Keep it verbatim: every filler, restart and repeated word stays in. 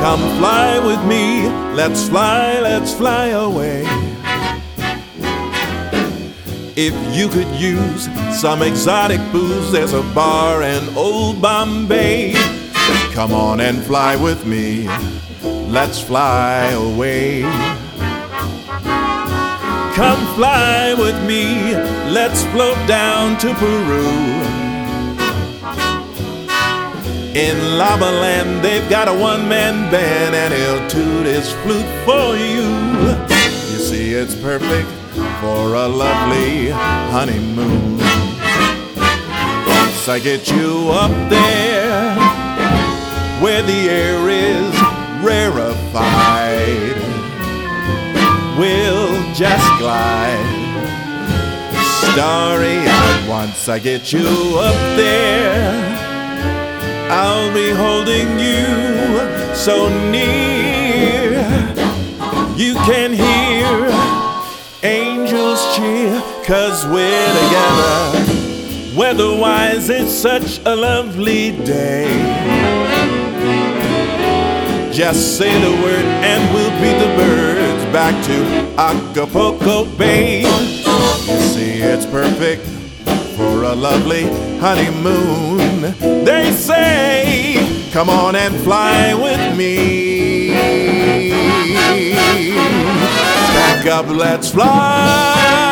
Come fly with me, let's fly, let's fly away. If you could use some exotic booze, there's a bar in Old Bombay. Come on and fly with me, let's fly away. Come fly with me, let's float down to Peru. In Lava Land, they've got a one-man band, and he'll toot his flute for you. You see, it's perfect for a lovely honeymoon. Once I get you up there, where the air is rarefied, we'll just glide starry-eyed. Once I get you up there, I'll be holding you so near. You can hear angels cheer, 'cause we're together. Weather-wise, it's such a lovely day. Just say the word and we'll beat the birds back to Acapulco Bay. You see, it's perfect for a lovely honeymoon. They say, come on and fly with me. Back up, let's fly.